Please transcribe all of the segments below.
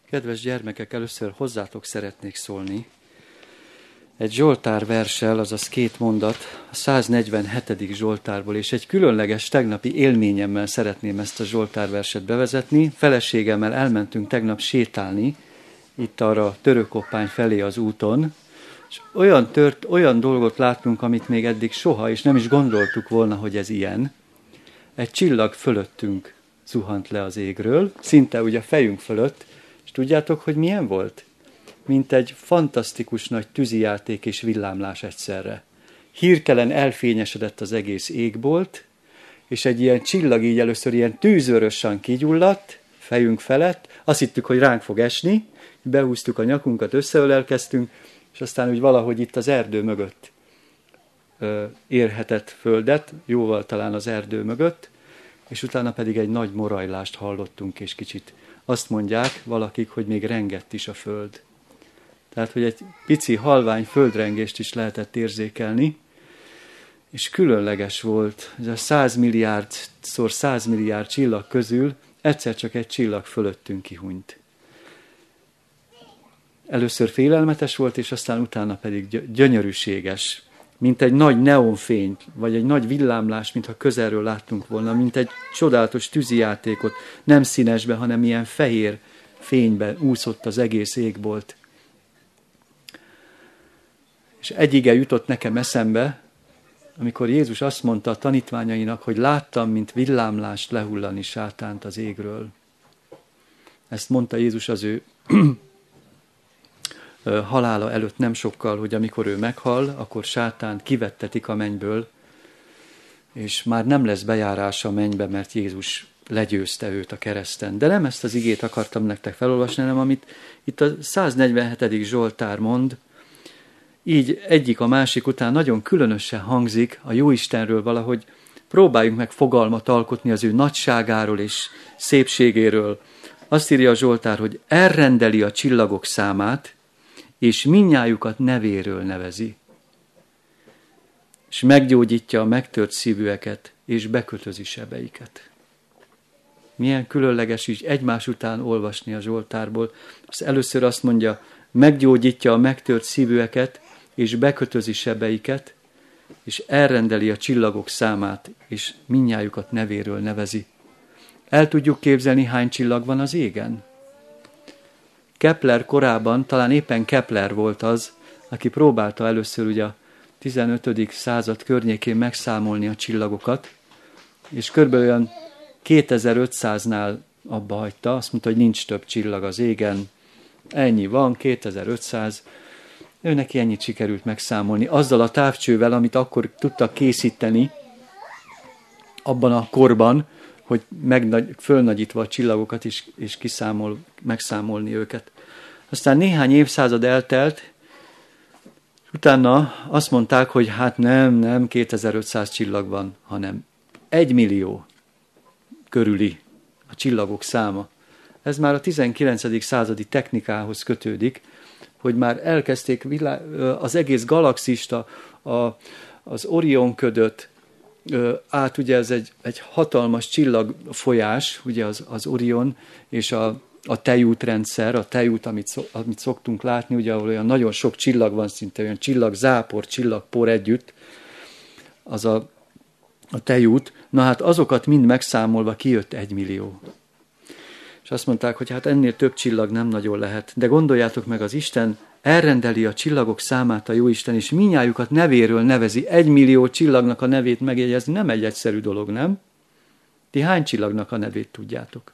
Kedves gyermekek, először hozzátok szeretnék szólni. Egy Zsoltár verssel, azaz 2 mondat, a 147. Zsoltárból, és egy különleges tegnapi élményemmel szeretném ezt a Zsoltár verset bevezetni. Feleségemmel elmentünk tegnap sétálni, itt arra Törökoppány felé az úton, és olyan dolgot láttunk, amit még eddig soha, és nem is gondoltuk volna, hogy ez ilyen. Egy csillag fölöttünk zuhant le az égről, szinte ugye a fejünk fölött, és tudjátok, hogy milyen volt? Mint egy fantasztikus nagy tűzijáték és villámlás egyszerre. Hirtelen elfényesedett az egész égbolt, és egy ilyen csillag így először ilyen tűzvörösen kigyulladt fejünk felett, azt hittük, hogy ránk fog esni, behúztuk a nyakunkat, összeölelkeztünk, és aztán úgy valahogy itt az erdő mögött érhetett földet, jóval talán az erdő mögött, és utána pedig egy nagy morajlást hallottunk, és kicsit azt mondják valakik, hogy még rengett is a föld. Tehát, hogy egy pici halvány földrengést is lehetett érzékelni, és különleges volt, ez a 100 milliárdszor 100 milliárd csillag közül egyszer csak egy csillag fölöttünk kihunyt. Először félelmetes volt, és aztán utána pedig gyönyörűséges, mint egy nagy neonfény, vagy egy nagy villámlás, mintha közelről láttunk volna, mint egy csodálatos tűzijátékot, nem színesbe, hanem ilyen fehér fényben úszott az egész égbolt. És egy ige jutott nekem eszembe, amikor Jézus azt mondta a tanítványainak, hogy láttam, mint villámlást lehullani sátánt az égről. Ezt mondta Jézus az ő halála előtt nem sokkal, hogy amikor ő meghal, akkor sátánt kivettetik a mennyből, és már nem lesz bejárása a mennybe, mert Jézus legyőzte őt a kereszten. De nem ezt az igét akartam nektek felolvasni, hanem amit itt a 147. Zsoltár mond, így egyik a másik után nagyon különösen hangzik a Jóistenről valahogy, próbáljunk meg fogalmat alkotni az ő nagyságáról és szépségéről. Azt írja a Zsoltár, hogy elrendeli a csillagok számát, és mindnyájukat nevéről nevezi. És meggyógyítja a megtört szívűeket, és bekötözi sebeiket. Milyen különleges így egymás után olvasni a Zsoltárból. Először azt mondja, meggyógyítja a megtört szívűeket, és bekötözi sebeiket, és elrendeli a csillagok számát, és mindnyájukat nevéről nevezi. El tudjuk képzelni, hány csillag van az égen? Kepler korában, talán éppen Kepler volt az, aki próbálta először ugye a 15. század környékén megszámolni a csillagokat, és körülbelül olyan 2500-nál abba hagyta, azt mondta, hogy nincs több csillag az égen, ennyi van, 2500, ő neki ennyit sikerült megszámolni. Azzal a távcsővel, amit akkor tudtak készíteni abban a korban, hogy fölnagyítva a csillagokat és megszámolni őket. Aztán néhány évszázad eltelt, utána azt mondták, hogy hát nem 2500 csillag van, hanem 1 millió körüli a csillagok száma. Ez már a 19. századi technikához kötődik, hogy már elkezdték az egész galaxist, az Orion ködöt, át ugye ez egy hatalmas csillagfolyás, ugye az Orion és a tejútrendszer, a tejút, amit szoktunk látni, ugye ahol olyan nagyon sok csillag van, szinte olyan csillagzápor, csillagpor együtt, az a tejút. Na hát azokat mind megszámolva kijött 1 millió. És azt mondták, hogy hát ennél több csillag nem nagyon lehet. De gondoljátok meg, az Isten elrendeli a csillagok számát, a Jóisten, és mindnyájukat nevéről nevezi. 1 millió csillagnak a nevét megjegyezni nem egy egyszerű dolog, nem? Ti hány csillagnak a nevét tudjátok?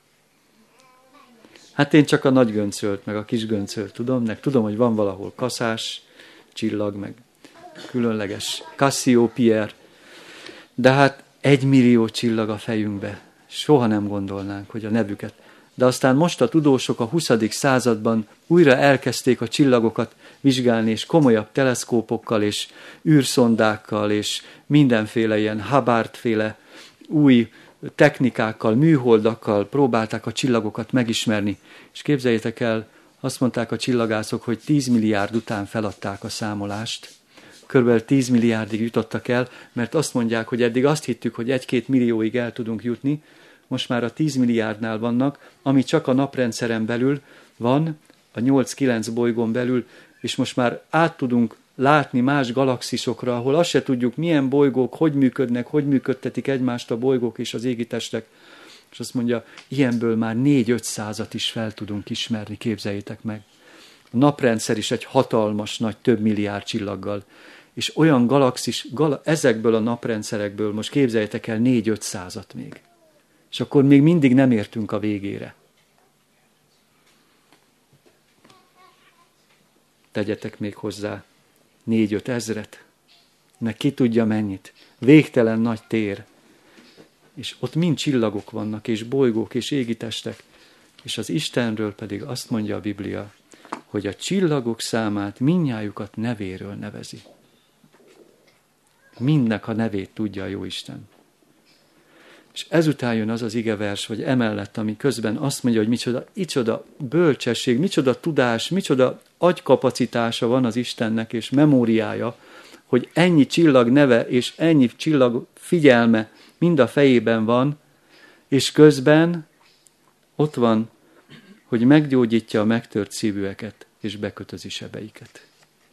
Hát én csak a nagy göncölt, meg a kis göncölt tudom, meg tudom, hogy van valahol kaszás csillag, meg különleges Cassiopeier, de hát 1 millió csillag a fejünkbe. Soha nem gondolnánk, hogy a nevüket. De aztán most a tudósok a 20. században újra elkezdték a csillagokat vizsgálni, és komolyabb teleszkópokkal, és űrszondákkal, és mindenféle ilyen Hubbard-féle új technikákkal, műholdakkal próbálták a csillagokat megismerni. És képzeljétek el, azt mondták a csillagászok, hogy 10 milliárd után feladták a számolást. Körülbelül 10 milliárdig jutottak el, mert azt mondják, hogy eddig azt hittük, hogy 1-2 millióig el tudunk jutni, most már a 10 milliárdnál vannak, ami csak a naprendszeren belül van a 8-9 bolygón belül, és most már át tudunk látni más galaxisokra, ahol azt se tudjuk, milyen bolygók, hogy működnek, hogy működtetik egymást a bolygók és az égitestek. És azt mondja, ilyenből már 4-500-at is fel tudunk ismerni, képzeljétek meg. A naprendszer is egy hatalmas, nagy, több milliárd csillaggal. És olyan galaxis, ezekből a naprendszerekből most képzeljétek el 4-500-at még. És akkor még mindig nem értünk a végére. Tegyetek még hozzá 4-5 ezret, meg ki tudja mennyit. Végtelen nagy tér. És ott mind csillagok vannak, és bolygók, és égitestek. És az Istenről pedig azt mondja a Biblia, hogy a csillagok számát mindnyájukat nevéről nevezi. Mindnek a nevét tudja a Jóisten. És ezután jön az az igevers, vagy emellett, ami közben azt mondja, hogy micsoda bölcsesség, micsoda tudás, micsoda agykapacitása van az Istennek, és memóriája, hogy ennyi csillag neve, és ennyi csillag figyelme mind a fejében van, és közben ott van, hogy meggyógyítja a megtört szívűeket, és bekötözi sebeiket.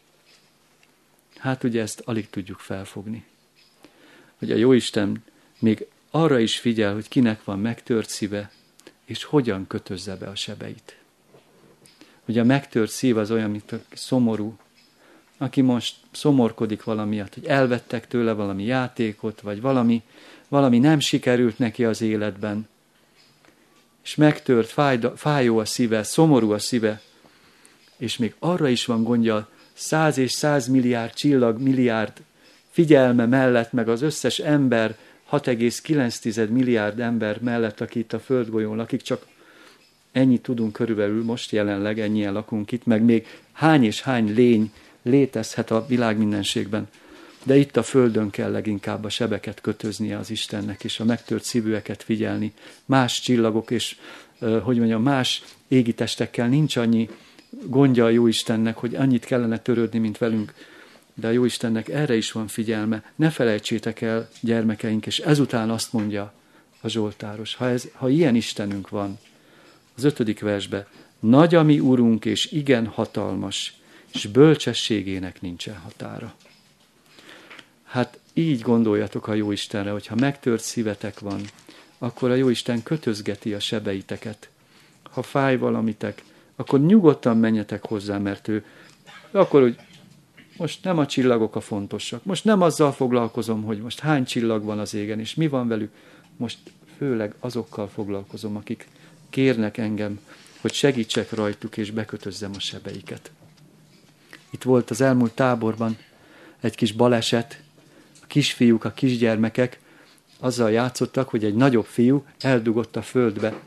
Hát ugye ezt alig tudjuk felfogni. Hogy a Jóisten még arra is figyel, hogy kinek van megtört szíve, és hogyan kötözze be a sebeit. Ugye a megtört szív az olyan, mint szomorú, aki most szomorkodik valamiatt, hogy elvettek tőle valami játékot, vagy valami nem sikerült neki az életben, és megtört, fájó a szíve, szomorú a szíve, és még arra is van gondja 100 és 100 milliárd csillag, milliárd figyelme mellett, meg az összes ember, 6,9 milliárd ember mellett, aki itt a földgolyón lakik, csak ennyit tudunk körülbelül, most jelenleg ennyien lakunk itt, meg még hány és hány lény létezhet a világ mindenségben. De itt a földön kell leginkább a sebeket kötöznie az Istennek, és a megtört szívűeket figyelni. Más csillagok és, más égitestekkel nincs annyi gondja a Jóistennek, hogy annyit kellene törődni, mint velünk. De a Jóistennek erre is van figyelme. Ne felejtsétek el, gyermekeink, és ezután azt mondja a Zsoltáros, ha ilyen Istenünk van, az 5. versben, nagy a mi Urunk, és igen hatalmas, és bölcsességének nincsen határa. Hát így gondoljatok a Jóistenre, hogyha megtört szívetek van, akkor a Jóisten kötözgeti a sebeiteket. Ha fáj valamitek, akkor nyugodtan menjetek hozzá, mert ő akkor, hogy most nem a csillagok a fontosak, most nem azzal foglalkozom, hogy most hány csillag van az égen, és mi van velük, most főleg azokkal foglalkozom, akik kérnek engem, hogy segítsek rajtuk, és bekötözzem a sebeiket. Itt volt az elmúlt táborban egy kis baleset, a kisfiúk, a kisgyermekek azzal játszottak, hogy egy nagyobb fiú eldugott a földbe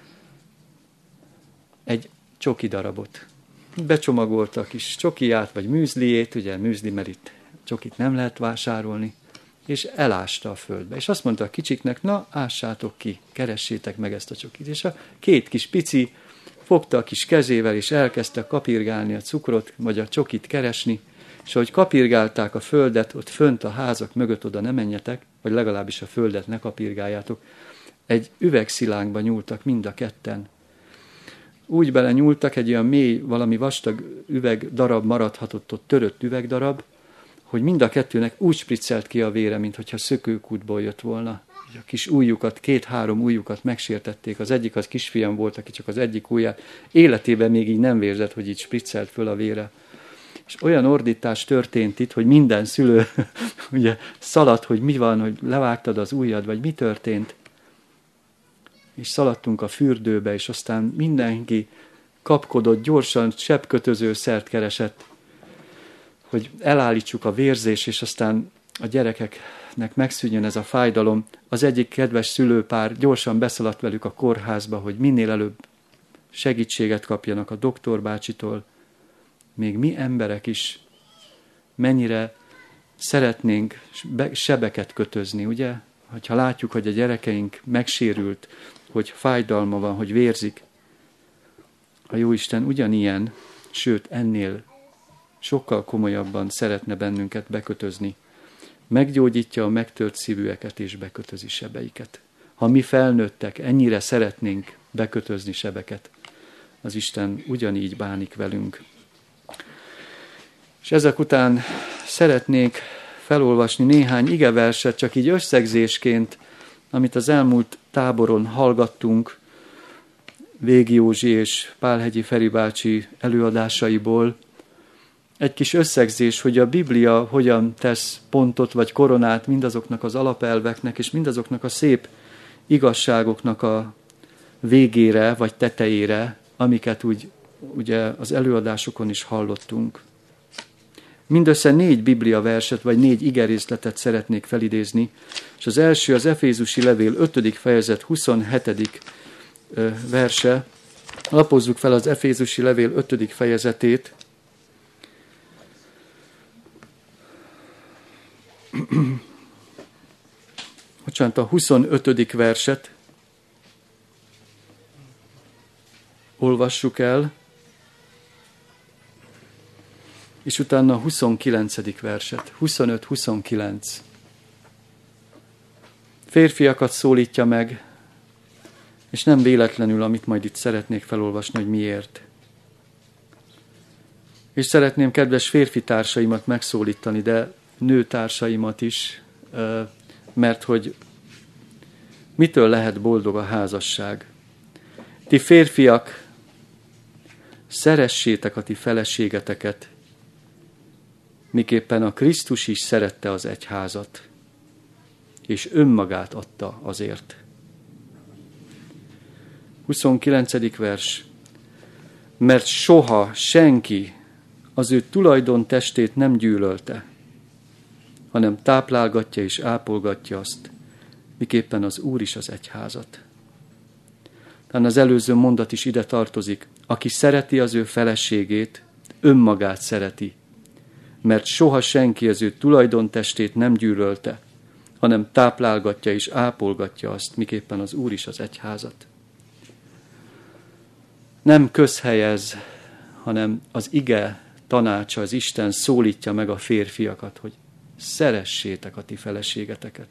egy csoki darabot. Becsomagolta a kis csokiját, vagy műzliét, ugye műzli, mert itt csokit nem lehet vásárolni, és elásta a földbe. És azt mondta a kicsiknek, na, ássátok ki, keressétek meg ezt a csokit. És a két kis pici fogta a kis kezével, és elkezdte kapirgálni a cukrot, vagy a csokit keresni, és ahogy kapirgálták a földet, ott fönt a házak mögött oda ne menjetek, vagy legalábbis a földet ne kapirgáljátok, egy üvegszilánkba nyúltak mind a ketten. Úgy bele nyúltak, egy olyan mély, valami vastag üvegdarab maradhatott ott, törött üvegdarab, hogy mind a kettőnek úgy spriccelt ki a vére, mintha szökőkútból jött volna. A kis ujjukat, 2-3 ujjukat megsértették. Az egyik az kisfiam volt, aki csak az egyik ujját. Életében még így nem vérzett, hogy így spriccelt föl a vére. És olyan ordítás történt itt, hogy minden szülő ugye szaladt, hogy mi van, hogy levágtad az ujjad, vagy mi történt. És szaladtunk a fürdőbe, és aztán mindenki kapkodott, gyorsan sebkötöző szert keresett, hogy elállítsuk a vérzés, és aztán a gyerekeknek megszűnjön ez a fájdalom. Az egyik kedves szülőpár gyorsan beszaladt velük a kórházba, hogy minél előbb segítséget kapjanak a doktorbácsitól. Még mi emberek is mennyire szeretnénk sebeket kötözni, ugye? Ha látjuk, hogy a gyerekeink megsérült, hogy fájdalma van, hogy vérzik, a Jóisten ugyanilyen, sőt ennél sokkal komolyabban szeretne bennünket bekötözni. Meggyógyítja a megtört szívűeket és bekötözi sebeiket. Ha mi felnőttek, ennyire szeretnénk bekötözni sebeket, az Isten ugyanígy bánik velünk. És ezek után szeretnék felolvasni néhány igeverset, csak így összegzésként, amit az elmúlt táboron hallgattunk, Végi Józsi és Pálhegyi Feri bácsi előadásaiból. Egy kis összegzés, hogy a Biblia hogyan tesz pontot vagy koronát mindazoknak az alapelveknek, és mindazoknak a szép igazságoknak a végére vagy tetejére, amiket ugye az előadásokon is hallottunk. Mindössze 4 Biblia verset, vagy 4 igerészletet szeretnék felidézni, és az első az Efézusi levél 5. fejezet 27. verse. Lapozzuk fel az Efézusi levél 5. fejezetét. Bocsánat, a 25. verset olvassuk el, és utána a 29. verset, 25-29. Férfiakat szólítja meg, és nem véletlenül, amit majd itt szeretnék felolvasni, hogy miért. És szeretném kedves férfi társaimat megszólítani, de nőtársaimat is, mert hogy mitől lehet boldog a házasság? Ti férfiak, szeressétek a ti feleségeteket, miképpen a Krisztus is szerette az egyházat, és önmagát adta azért. 29. vers. Mert soha senki az ő tulajdontestét nem gyűlölte, hanem táplálgatja és ápolgatja azt, miképpen az Úr is az egyházat. Talán az előző mondat is ide tartozik. Aki szereti az ő feleségét, önmagát szereti, mert soha senki az ő tulajdontestét nem gyűlölte, hanem táplálgatja és ápolgatja azt, miképpen az Úr is az egyházat. Nem közhelyez, hanem az ige tanácsa, az Isten szólítja meg a férfiakat, hogy szeressétek a ti feleségeteket.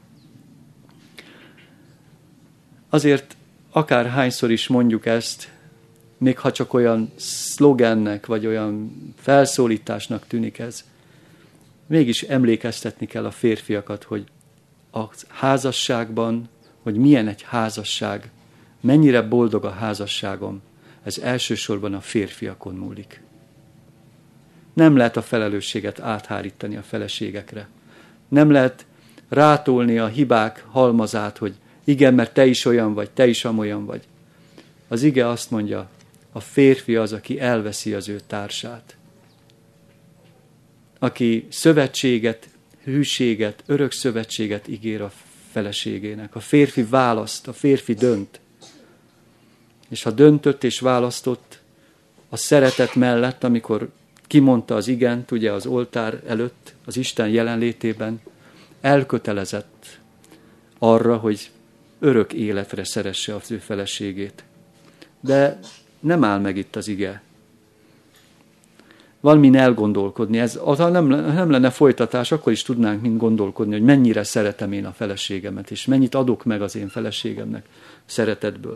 Azért akárhányszor is mondjuk ezt, még ha csak olyan szlogennek, vagy olyan felszólításnak tűnik ez, mégis emlékeztetni kell a férfiakat, hogy a házasságban, hogy milyen egy házasság, mennyire boldog a házasságom, ez elsősorban a férfiakon múlik. Nem lehet a felelősséget áthárítani a feleségekre. Nem lehet rátolni a hibák halmazát, hogy igen, mert te is olyan vagy, te is amolyan vagy. Az ige azt mondja, a férfi az, aki elveszi az ő társát. Aki szövetséget, hűséget, örök szövetséget ígér a feleségének. A férfi választ, a férfi dönt. És ha döntött és választott a szeretet mellett, amikor kimondta az igent, ugye az oltár előtt, az Isten jelenlétében, elkötelezett arra, hogy örök életre szeresse az ő feleségét. De nem áll meg itt az ige. Van min elgondolkodni. Ha nem lenne folytatás, akkor is tudnánk mind gondolkodni, hogy mennyire szeretem én a feleségemet, és mennyit adok meg az én feleségemnek szeretetből.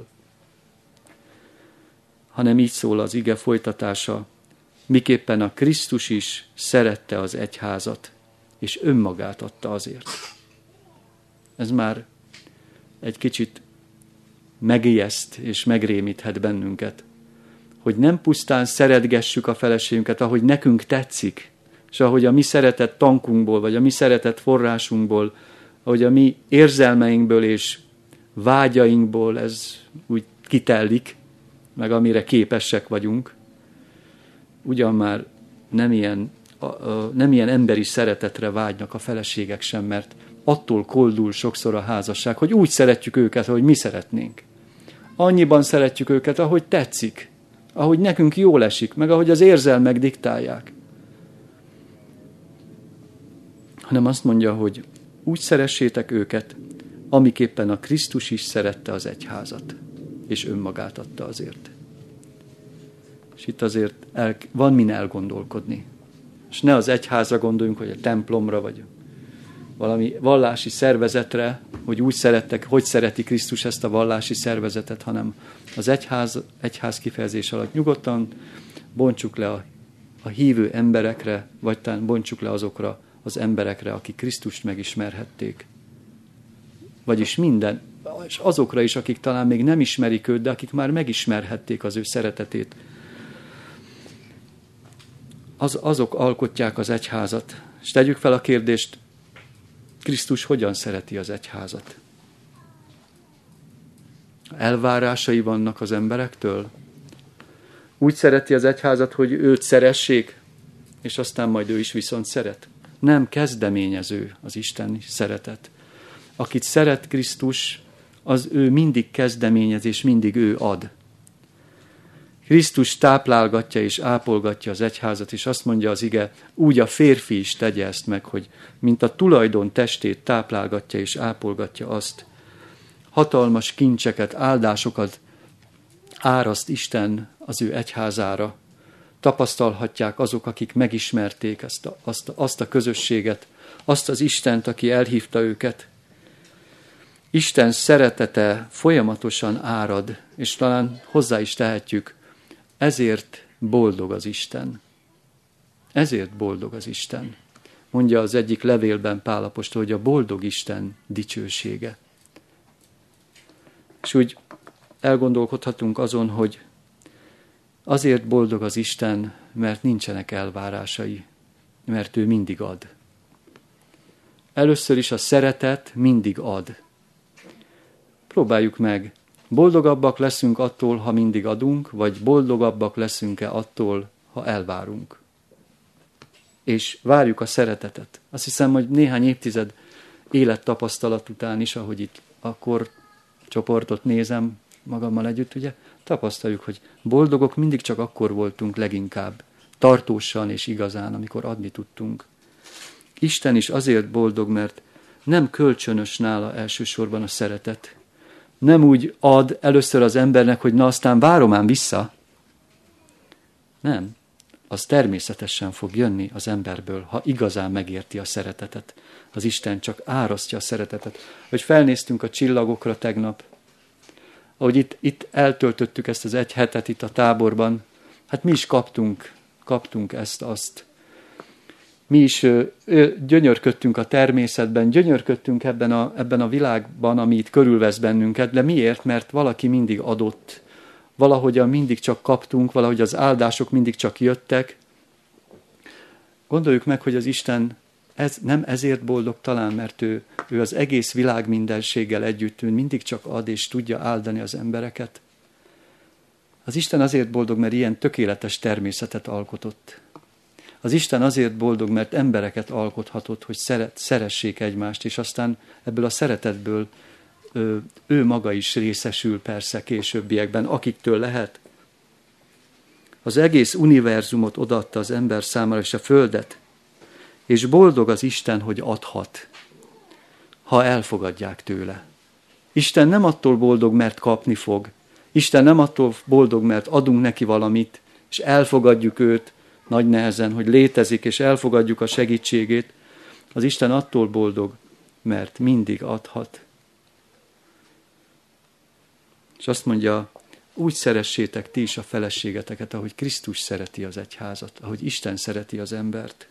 Hanem így szól az ige folytatása, miképpen a Krisztus is szerette az egyházat, és önmagát adta azért. Ez már egy kicsit megijeszt és megrémíthet bennünket, hogy nem pusztán szeretgessük a feleségünket, ahogy nekünk tetszik, és ahogy a mi szeretett tankunkból, vagy a mi szeretett forrásunkból, ahogy a mi érzelmeinkből és vágyainkból ez úgy kitellik, meg amire képesek vagyunk, ugyan már nem ilyen emberi szeretetre vágynak a feleségek sem, mert attól koldul sokszor a házasság, hogy úgy szeretjük őket, ahogy mi szeretnénk. Annyiban szeretjük őket, ahogy tetszik, ahogy nekünk jól esik, meg ahogy az érzelmek diktálják. Hanem azt mondja, hogy úgy szeressétek őket, amiképpen a Krisztus is szerette az egyházat, és önmagát adta azért. És itt azért van min elgondolkodni. És ne az egyházra gondoljunk, vagy a templomra, vagy valami vallási szervezetre, hogy úgy szerettek, hogy szereti Krisztus ezt a vallási szervezetet, hanem az egyház kifejezés alatt nyugodtan bontsuk le a hívő emberekre, vagy talán bontsuk le azokra az emberekre, akik Krisztust megismerhették. Vagyis minden, és azokra is, akik talán még nem ismerik őt, de akik már megismerhették az ő szeretetét. Azok alkotják az egyházat. És tegyük fel a kérdést, Krisztus hogyan szereti az egyházat? Elvárásai vannak az emberektől? Úgy szereti az egyházat, hogy őt szeressék, és aztán majd ő is viszont szeret? Nem kezdeményező az isteni szeretet. Akit szeret Krisztus, az ő mindig kezdeményez, és mindig ő ad. Krisztus táplálgatja és ápolgatja az egyházat, és azt mondja az ige, úgy a férfi is tegye ezt meg, hogy mint a tulajdon testét táplálgatja és ápolgatja azt. Hatalmas kincseket, áldásokat áraszt Isten az ő egyházára. Tapasztalhatják azok, akik megismerték azt a közösséget, azt az Istent, aki elhívta őket. Isten szeretete folyamatosan árad, és talán hozzá is tehetjük, ezért boldog az Isten. Ezért boldog az Isten. Mondja az egyik levélben Pál apostol, hogy a boldog Isten dicsősége. És úgy elgondolkodhatunk azon, hogy azért boldog az Isten, mert nincsenek elvárásai, mert ő mindig ad. Először is a szeretet mindig ad. Próbáljuk meg. Boldogabbak leszünk attól, ha mindig adunk, vagy boldogabbak leszünk-e attól, ha elvárunk. És várjuk a szeretetet. Azt hiszem, hogy néhány évtized élettapasztalat után is, ahogy itt akkor csoportot nézem magammal együtt, ugye, tapasztaljuk, hogy boldogok mindig csak akkor voltunk leginkább, tartósan és igazán, amikor adni tudtunk. Isten is azért boldog, mert nem kölcsönös nála elsősorban a szeretet. Nem úgy ad először az embernek, hogy na aztán várom ám vissza. Nem. Az természetesen fog jönni az emberből, ha igazán megérti a szeretetet. Az Isten csak árasztja a szeretetet. Hogy felnéztünk a csillagokra tegnap, ahogy itt eltöltöttük ezt az egy hetet itt a táborban, hát mi is kaptunk ezt-azt. Mi is gyönyörködtünk a természetben, gyönyörködtünk ebben a világban, ami itt körülvesz bennünket, de miért? Mert valaki mindig adott, valahogyan mindig csak kaptunk, valahogy az áldások mindig csak jöttek. Gondoljuk meg, hogy az Isten nem ezért boldog talán, mert ő az egész világ mindenséggel együtt mindig csak ad és tudja áldani az embereket. Az Isten azért boldog, mert ilyen tökéletes természetet alkotott. Az Isten azért boldog, mert embereket alkothatott, hogy szeressék egymást, és aztán ebből a szeretetből ő maga is részesül persze későbbiekben, akiktől lehet. Az egész univerzumot odaadta az ember számára, és a földet, és boldog az Isten, hogy adhat, ha elfogadják tőle. Isten nem attól boldog, mert kapni fog. Isten nem attól boldog, mert adunk neki valamit, és elfogadjuk őt nagy nehezen, hogy létezik, és elfogadjuk a segítségét. Az Isten attól boldog, mert mindig adhat. És azt mondja, úgy szeressétek ti is a feleségeteket, ahogy Krisztus szereti az egyházat, ahogy Isten szereti az embert.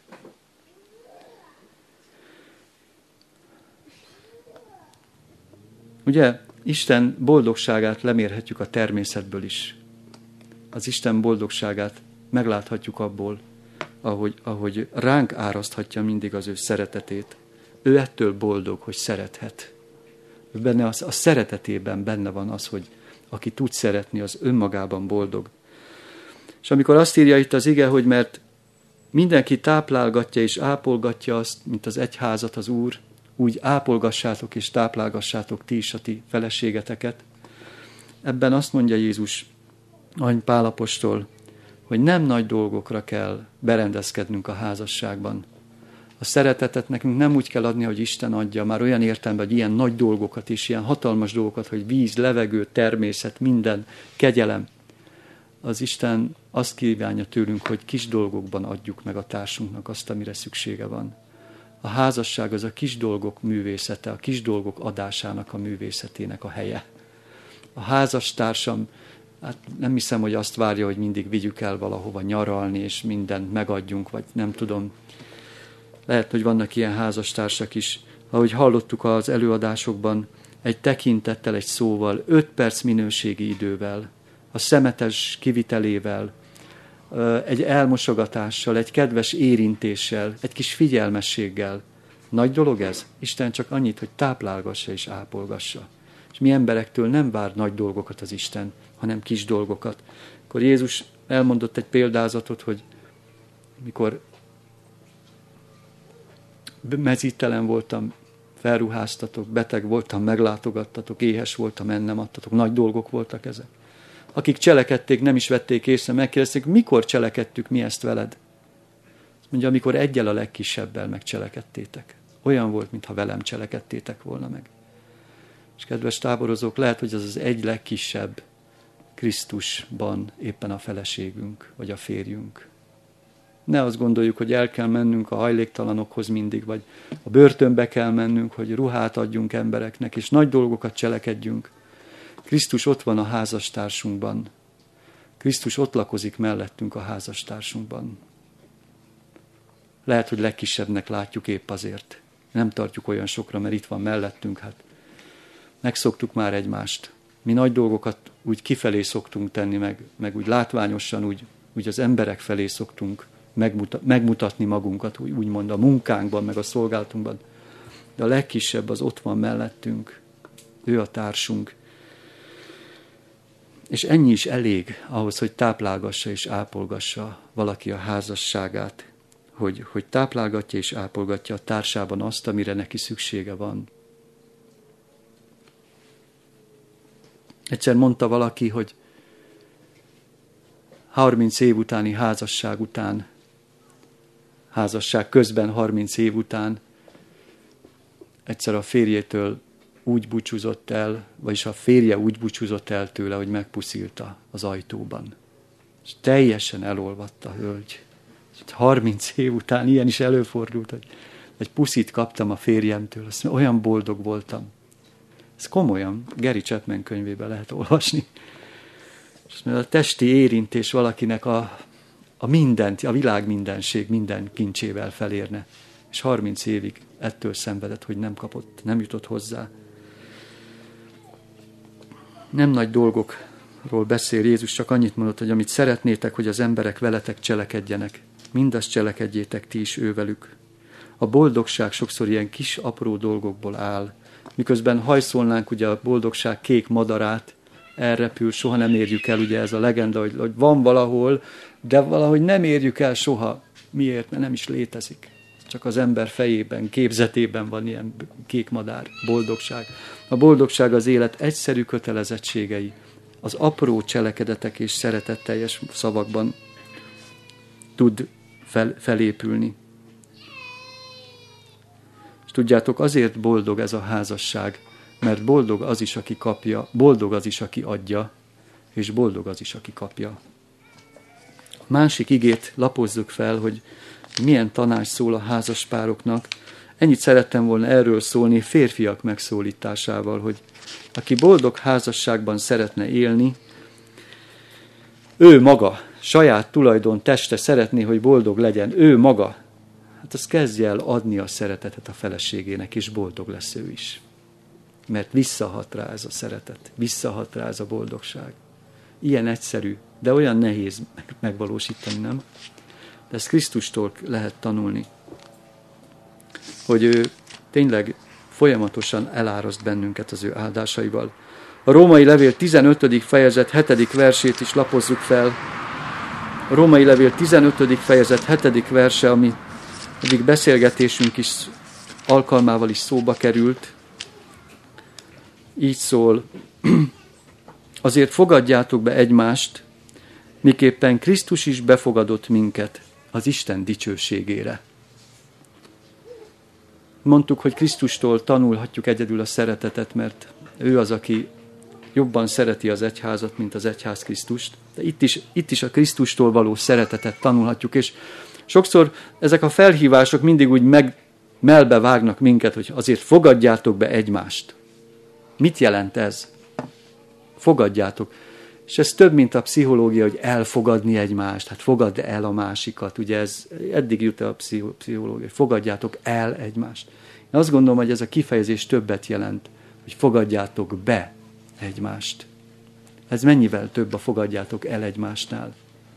Ugye, Isten boldogságát lemérhetjük a természetből is. Az Isten boldogságát megláthatjuk abból, ahogy ránk áraszthatja mindig az ő szeretetét. Ő ettől boldog, hogy szerethet. Benne a szeretetében benne van az, hogy aki tud szeretni, az önmagában boldog. És amikor azt írja itt az ige, hogy mert mindenki táplálgatja és ápolgatja azt, mint az egyházat az Úr, úgy ápolgassátok és táplálgassátok ti is a ti feleségeteket. Ebben azt mondja Jézus, ahogy Pál apostol, hogy nem nagy dolgokra kell berendezkednünk a házasságban. A szeretetet nekünk nem úgy kell adni, hogy Isten adja, már olyan értelemben, hogy ilyen nagy dolgokat is, ilyen hatalmas dolgokat, hogy víz, levegő, természet, minden, kegyelem. Az Isten azt kívánja tőlünk, hogy kis dolgokban adjuk meg a társunknak azt, amire szüksége van. A házasság az a kis dolgok művészete, a kis dolgok adásának a művészetének a helye. A házastársam, hát nem hiszem, hogy azt várja, hogy mindig vigyük el valahova nyaralni, és mindent megadjunk, vagy nem tudom. Lehet, hogy vannak ilyen házastársak is. Ahogy hallottuk az előadásokban, egy tekintettel, egy szóval, 5 perc minőségi idővel, a szemetes kivitelével, egy elmosogatással, egy kedves érintéssel, egy kis figyelmességgel. Nagy dolog ez? Isten csak annyit, hogy táplálgassa és ápolgassa. És mi emberektől nem vár nagy dolgokat az Isten, hanem kis dolgokat. Akkor Jézus elmondott egy példázatot, hogy mikor mezítelen voltam, felruháztatok, beteg voltam, meglátogattatok, éhes voltam, ennem adtatok. Nagy dolgok voltak ezek. Akik cselekedték, nem is vették észre, megkérdezték, mikor cselekedtük mi ezt veled? Azt mondja, amikor egyel a legkisebbel megcselekedtétek. Olyan volt, mintha velem cselekedtétek volna meg. És kedves táborozók, lehet, hogy az az egy legkisebb Krisztusban éppen a feleségünk, vagy a férjünk. Ne azt gondoljuk, hogy el kell mennünk a hajléktalanokhoz mindig, vagy a börtönbe kell mennünk, hogy ruhát adjunk embereknek, és nagy dolgokat cselekedjünk. Krisztus ott van a házastársunkban. Krisztus ott lakozik mellettünk a házastársunkban. Lehet, hogy legkisebbnek látjuk épp azért. Nem tartjuk olyan sokra, mert itt van mellettünk. Hát megszoktuk már egymást. Mi nagy dolgokat úgy kifelé szoktunk tenni, meg úgy látványosan, úgy az emberek felé szoktunk megmutatni magunkat, úgymond a munkánkban, meg a szolgálatunkban. De a legkisebb az ott van mellettünk. Ő a társunk. És ennyi is elég ahhoz, hogy táplálgassa és ápolgassa valaki a házasságát, hogy táplálgatja és ápolgatja a társában azt, amire neki szüksége van. Egyszer mondta valaki, hogy 30 év utáni házasság után, házasság közben 30 év után egyszer a férjétől úgy búcsúzott el, vagyis a férje úgy búcsúzott el tőle, hogy megpuszilta az ajtóban. És teljesen elolvadt a hölgy. 30 év után ilyen is előfordult, hogy egy puszit kaptam a férjemtől, azt mondja, olyan boldog voltam. Ez komolyan, Gary Chapman könyvében lehet olvasni. És a testi érintés valakinek a mindent, a világ mindenség minden kincsével felérne. És 30 évig ettől szenvedett, hogy nem kapott, nem jutott hozzá. Nem nagy dolgokról beszél Jézus, csak annyit mondott, hogy amit szeretnétek, hogy az emberek veletek cselekedjenek, mindazt cselekedjétek ti is ővelük. A boldogság sokszor ilyen kis, apró dolgokból áll. Miközben hajszolnánk ugye a boldogság kék madarát, elrepül, soha nem érjük el, ugye ez a legenda, hogy van valahol, de valahogy nem érjük el soha. Miért? Mert nem is létezik. Csak az ember fejében, képzetében van ilyen kék madár, boldogság. A boldogság az élet egyszerű kötelezettségei, az apró cselekedetek és szeretetteljes szavakban tud felépülni. És tudjátok, azért boldog ez a házasság, mert boldog az is, aki kapja, boldog az is, aki adja, és boldog az is, aki kapja. A másik igét lapozzuk fel, hogy milyen tanács szól a házaspároknak. Ennyit szerettem volna erről szólni férfiak megszólításával, hogy aki boldog házasságban szeretne élni, ő maga, saját tulajdon teste szeretné, hogy boldog legyen, ő maga, hát az kezdje el adni a szeretetet a feleségének, és boldog lesz ő is. Mert visszahat rá ez a szeretet, visszahat rá ez a boldogság. Ilyen egyszerű, de olyan nehéz megvalósítani, nem? De ezt Krisztustól lehet tanulni, hogy ő tényleg folyamatosan eláraszt bennünket az ő áldásaival. A Római Levél 15. fejezet 7. versét is lapozzuk fel. A Római Levél 15. fejezet 7. verse, ami egyik beszélgetésünk is alkalmával is szóba került. Így szól, azért fogadjátok be egymást, miképpen Krisztus is befogadott minket az Isten dicsőségére. Mondtuk, hogy Krisztustól tanulhatjuk egyedül a szeretetet, mert ő az, aki jobban szereti az egyházat, mint az egyház Krisztust. De itt is a Krisztustól való szeretetet tanulhatjuk, és sokszor ezek a felhívások mindig úgy mellbe vágnak minket, hogy azért fogadjátok be egymást. Mit jelent ez? Fogadjátok. És ez több, mint a pszichológia, hogy elfogadni egymást. Hát fogadd el a másikat. Ugye ez eddig jut a pszichológia, hogy fogadjátok el egymást. Én azt gondolom, hogy ez a kifejezés többet jelent, hogy fogadjátok be egymást. Ez mennyivel több a fogadjátok el egymásnál?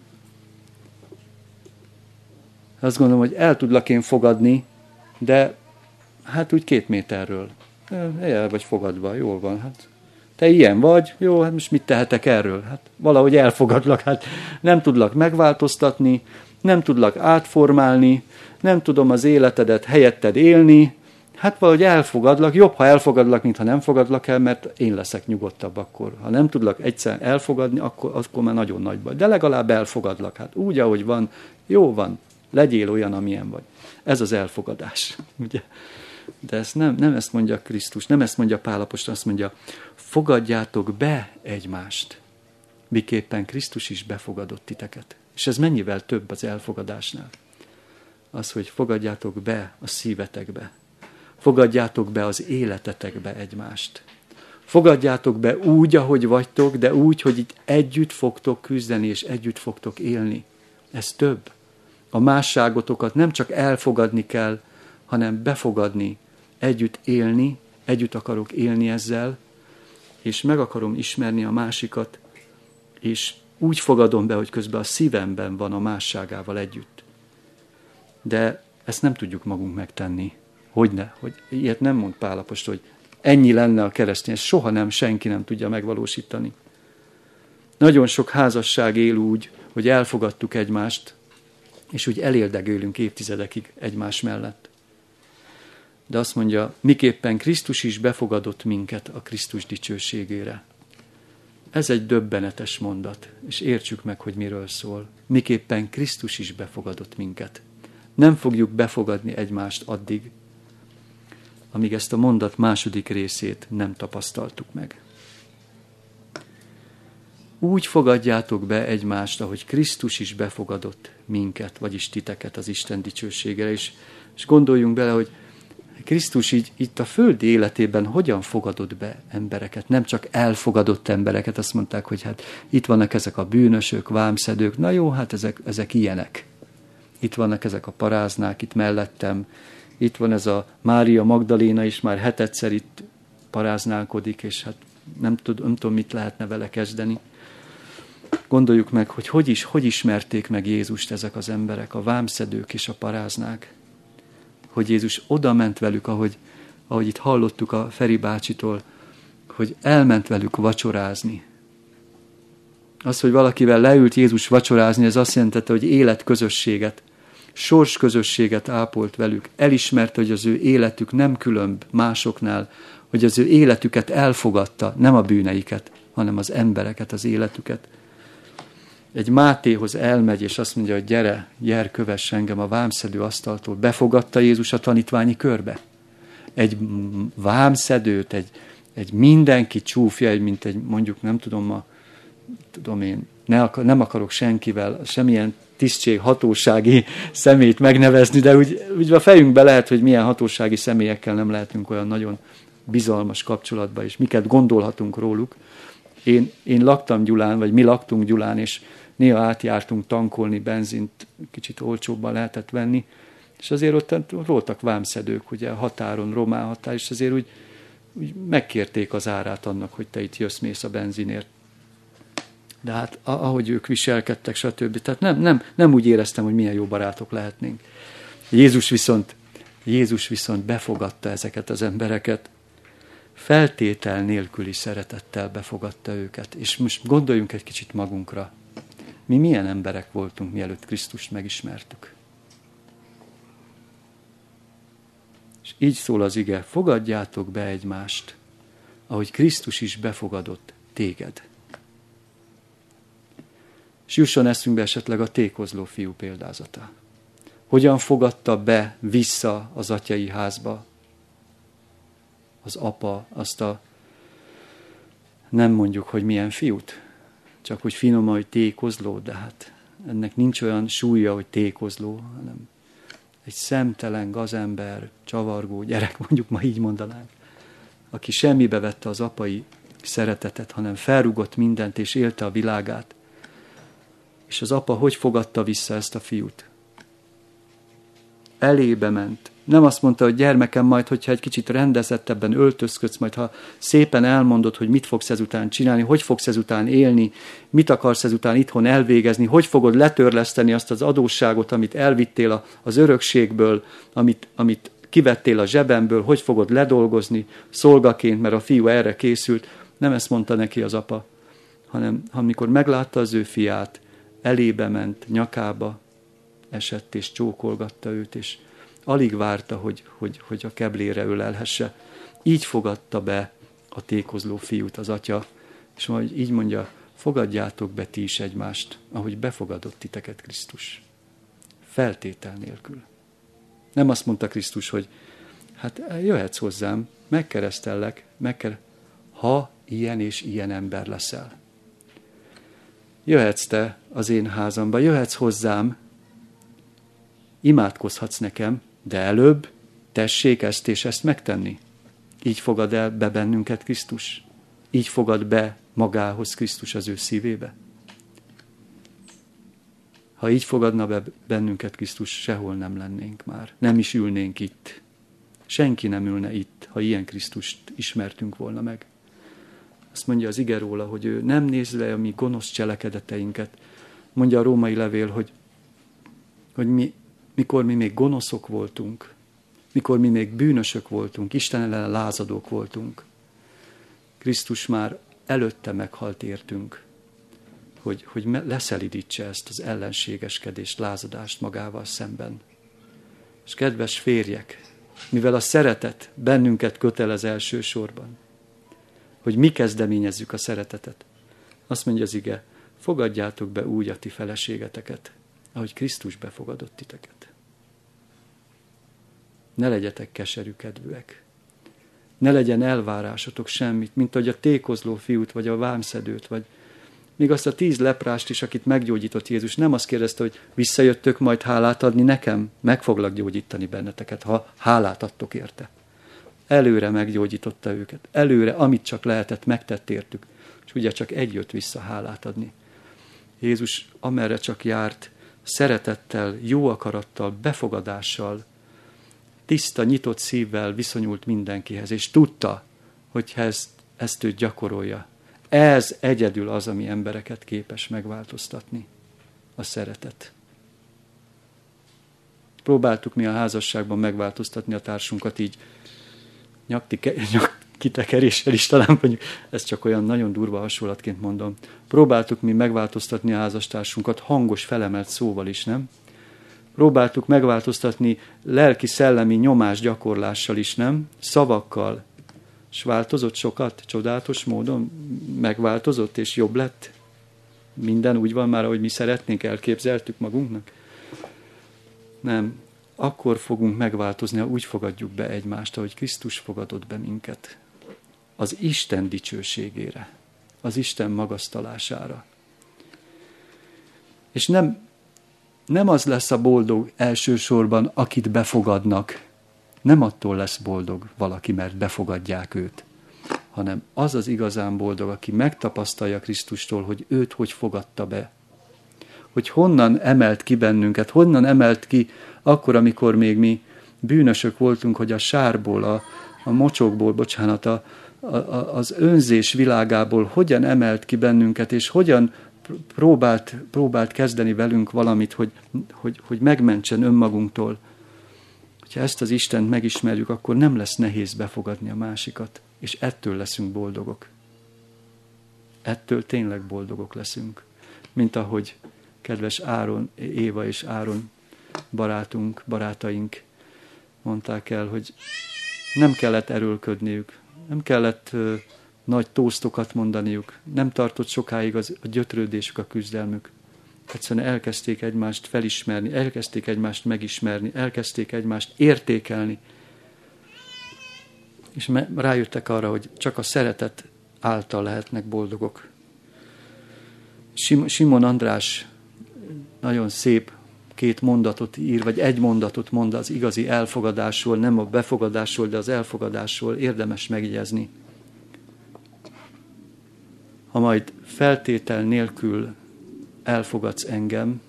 Azt gondolom, hogy el tudlak én fogadni, de hát úgy 2 méterről. El vagy fogadva, jól van. Hát te ilyen vagy, jó, hát most mit tehetek erről? Hát valahogy elfogadlak, hát nem tudlak megváltoztatni, nem tudlak átformálni, nem tudom az életedet helyetted élni, hát valahogy elfogadlak, jobb, ha elfogadlak, mint ha nem fogadlak el, mert én leszek nyugodtabb akkor. Ha nem tudlak egyszer elfogadni, akkor már nagyon nagy baj. De legalább elfogadlak, hát úgy, ahogy van, jó van, legyél olyan, amilyen vagy. Ez az elfogadás, ugye? De ezt nem ezt mondja Krisztus, nem ezt mondja Pál apostol, azt mondja, fogadjátok be egymást, miképpen Krisztus is befogadott titeket. És ez mennyivel több az elfogadásnál? Az, hogy fogadjátok be a szívetekbe, fogadjátok be az életetekbe egymást. Fogadjátok be úgy, ahogy vagytok, de úgy, hogy itt együtt fogtok küzdeni, és együtt fogtok élni. Ez több. A másságotokat nem csak elfogadni kell, hanem befogadni, együtt élni, együtt akarok élni ezzel, és meg akarom ismerni a másikat, és úgy fogadom be, hogy közben a szívemben van a másságával együtt. De ezt nem tudjuk magunk megtenni. Hogyne? Hogy ilyet nem mond Pál apostol, hogy ennyi lenne a keresztény, ezt soha nem, senki nem tudja megvalósítani. Nagyon sok házasság él úgy, hogy elfogadtuk egymást, és úgy elérdegélünk évtizedekig egymás mellett. De azt mondja, miképpen Krisztus is befogadott minket a Krisztus dicsőségére. Ez egy döbbenetes mondat, és értsük meg, hogy miről szól. Miképpen Krisztus is befogadott minket. Nem fogjuk befogadni egymást addig, amíg ezt a mondat második részét nem tapasztaltuk meg. Úgy fogadjátok be egymást, ahogy Krisztus is befogadott minket, vagyis titeket az Isten dicsőségére. És gondoljunk bele, hogy Krisztus így itt a földi életében hogyan fogadott be embereket, nem csak elfogadott embereket, azt mondták, hogy hát itt vannak ezek a bűnösök, vámszedők, na jó, hát ezek ilyenek. Itt vannak ezek a paráznák, itt mellettem, itt van ez a Mária Magdaléna is, már 7-szer itt paráználkodik, és hát nem tudom, mit lehetne vele kezdeni. Gondoljuk meg, hogy ismerték meg Jézust ezek az emberek, a vámszedők és a paráznák. Hogy Jézus oda ment velük, ahogy itt hallottuk a Feri bácsitól, hogy elment velük vacsorázni. Az, hogy valakivel leült Jézus vacsorázni, ez azt jelentette, hogy életközösséget, sorsközösséget ápolt velük. Elismerte, hogy az ő életük nem különb másoknál, hogy az ő életüket elfogadta, nem a bűneiket, hanem az embereket, az életüket. Egy Mátéhoz elmegy, és azt mondja, hogy gyere, kövess engem a vámszedő asztaltól. Befogadta Jézus a tanítványi körbe. Egy vámszedőt, egy mindenki csúfja, mint egy, mondjuk nem tudom, nem akarok senkivel, semmilyen tisztség, hatósági személyt megnevezni, de úgy a fejünkbe lehet, hogy milyen hatósági személyekkel nem lehetünk olyan nagyon bizalmas kapcsolatban, és miket gondolhatunk róluk. Én laktam Gyulán, vagy mi laktunk Gyulán, és néha átjártunk tankolni, benzint kicsit olcsóbban lehetett venni, és azért ott voltak vámszedők, ugye a határon, román határ, és azért úgy megkérték az árát annak, hogy te itt jössz-mész a benzinért. De hát ahogy ők viselkedtek, stb. Tehát nem úgy éreztem, hogy milyen jó barátok lehetnénk. Jézus viszont befogadta ezeket az embereket, feltétel nélküli szeretettel befogadta őket. És most gondoljunk egy kicsit magunkra. Mi milyen emberek voltunk, mielőtt Krisztust megismertük. És így szól az ige, fogadjátok be egymást, ahogy Krisztus is befogadott téged. És jusson eszünkbe esetleg a tékozló fiú példázata. Hogyan fogadta be vissza az atyai házba az apa azt a, nem mondjuk, hogy milyen fiút, csak hogy finoman, hogy tékozló, de hát ennek nincs olyan súlya, hogy tékozló, hanem egy szemtelen gazember, csavargó gyerek, mondjuk ma így mondanánk, aki semmibe vette az apai szeretetet, hanem felrúgott mindent és élte a világát. És az apa hogy fogadta vissza ezt a fiút? Elébe ment. Nem azt mondta, hogy gyermekem, majd, hogyha egy kicsit rendezettebben öltözködsz, majd ha szépen elmondod, hogy mit fogsz ezután csinálni, hogy fogsz ezután élni, mit akarsz ezután itthon elvégezni, hogy fogod letörleszteni azt az adósságot, amit elvittél az örökségből, amit kivettél a zsebemből, hogy fogod ledolgozni szolgaként, mert a fiú erre készült. Nem ezt mondta neki az apa, hanem amikor meglátta az ő fiát, elébe ment, nyakába esett és csókolgatta őt, és alig várta, hogy a keblére ölelhesse. Így fogadta be a tékozló fiút az atya, és majd így mondja, fogadjátok be ti is egymást, ahogy befogadott titeket Krisztus. Feltétel nélkül. Nem azt mondta Krisztus, hogy hát jöhetsz hozzám, megkeresztellek, ha ilyen és ilyen ember leszel. Jöhetsz te az én házamba, jöhetsz hozzám, imádkozhatsz nekem, de előbb tessék ezt és ezt megtenni. Így fogad el be bennünket Krisztus. Így fogad be magához Krisztus az ő szívébe. Ha így fogadna be bennünket Krisztus, sehol nem lennénk már. Nem is ülnénk itt. Senki nem ülne itt, ha ilyen Krisztust ismertünk volna meg. Azt mondja az ige róla, hogy ő nem néz le a mi gonosz cselekedeteinket. Mondja a római levél, hogy mikor mi még gonoszok voltunk, mikor mi még bűnösök voltunk, Isten ellen lázadók voltunk, Krisztus már előtte meghalt értünk, hogy leszelidítse ezt az ellenségeskedést, lázadást magával szemben. És kedves férjek, mivel a szeretet bennünket kötelez elsősorban, hogy mi kezdeményezzük a szeretetet, azt mondja az ige, fogadjátok be úgy a ti feleségeteket, ahogy Krisztus befogadott titeket. Ne legyetek keserű kedvűek. Ne legyen elvárásotok semmit, mint ahogy a tékozló fiút, vagy a vámszedőt, vagy még azt a 10 leprást is, akit meggyógyított Jézus, nem azt kérdezte, hogy visszajöttök majd hálát adni nekem, meg foglak gyógyítani benneteket, ha hálát adtok érte. Előre meggyógyította őket. Előre, amit csak lehetett, megtett értük. És ugye csak egy jött vissza hálát adni. Jézus amerre csak járt, szeretettel, jó akarattal, befogadással, tiszta, nyitott szívvel viszonyult mindenkihez, és tudta, hogy ezt ő gyakorolja. Ez egyedül az, ami embereket képes megváltoztatni. A szeretet. Próbáltuk mi a házasságban megváltoztatni a társunkat így kitekeréssel is talán mondjuk, ez csak olyan nagyon durva hasonlatként mondom. Próbáltuk mi megváltoztatni a házastársunkat hangos, felemelt szóval is, nem? Próbáltuk megváltoztatni lelki-szellemi nyomás gyakorlással is, nem? Szavakkal. És változott sokat, csodálatos módon megváltozott, és jobb lett. Minden úgy van már, ahogy mi szeretnénk, elképzeltük magunknak. Nem. Akkor fogunk megváltozni, ha úgy fogadjuk be egymást, ahogy Krisztus fogadott be minket. Az Isten dicsőségére, az Isten magasztalására. És nem az lesz a boldog elsősorban, akit befogadnak. Nem attól lesz boldog valaki, mert befogadják őt, hanem az az igazán boldog, aki megtapasztalja Krisztustól, hogy őt hogy fogadta be. Hogy honnan emelt ki bennünket, honnan emelt ki akkor, amikor még mi bűnösök voltunk, hogy a sárból, a mocsokból, az önzés világából hogyan emelt ki bennünket, és hogyan próbált kezdeni velünk valamit, hogy megmentsen önmagunktól. Ha ezt az Istent megismerjük, akkor nem lesz nehéz befogadni a másikat, és ettől leszünk boldogok. Ettől tényleg boldogok leszünk. Mint ahogy kedves Éva és Áron barátaink mondták el, hogy nem kellett erőlködniük, nem kellett nagy tóztokat mondaniuk, nem tartott sokáig a gyötrődésük, a küzdelmük. Egyszerűen elkezdték egymást felismerni, elkezdték egymást megismerni, elkezdték egymást értékelni. És rájöttek arra, hogy csak a szeretet által lehetnek boldogok. Simon András nagyon szép, 2 mondatot ír, vagy 1 mondatot mond az igazi elfogadásról, nem a befogadásról, de az elfogadásról, érdemes megjegyezni. Ha majd feltétel nélkül elfogadsz engem,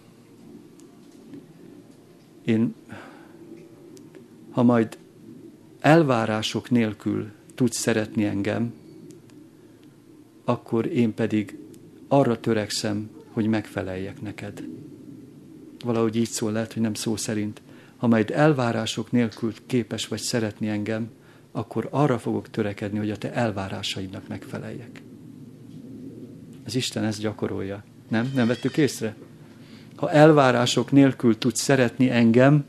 ha majd elvárások nélkül tudsz szeretni engem, akkor én pedig arra törekszem, hogy megfeleljek neked. Valahogy így szól, lehet, hogy nem szó szerint. Ha majd elvárások nélkül képes vagy szeretni engem, akkor arra fogok törekedni, hogy a te elvárásaidnak megfeleljek. Az Isten ezt gyakorolja. Nem? Nem vettük észre? Ha elvárások nélkül tudsz szeretni engem,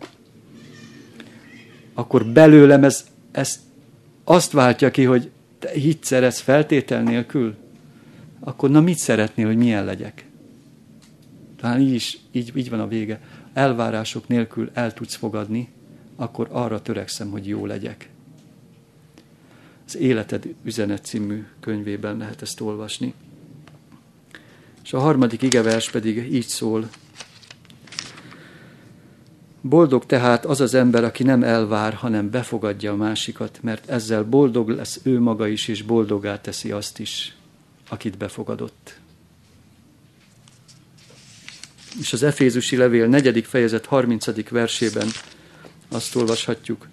akkor belőlem ez azt váltja ki, hogy te hit szeretsz feltétel nélkül, akkor na mit szeretnél, hogy milyen legyek? Talán így van a vége. Elvárások nélkül el tudsz fogadni, akkor arra törekszem, hogy jó legyek. Az Életed üzenet című könyvében lehet ezt olvasni. És a 3. igevers pedig így szól. Boldog tehát az az ember, aki nem elvár, hanem befogadja a másikat, mert ezzel boldog lesz ő maga is, és boldoggá teszi azt is, akit befogadott. És az Efézusi levél 4. fejezet 30. versében azt olvashatjuk.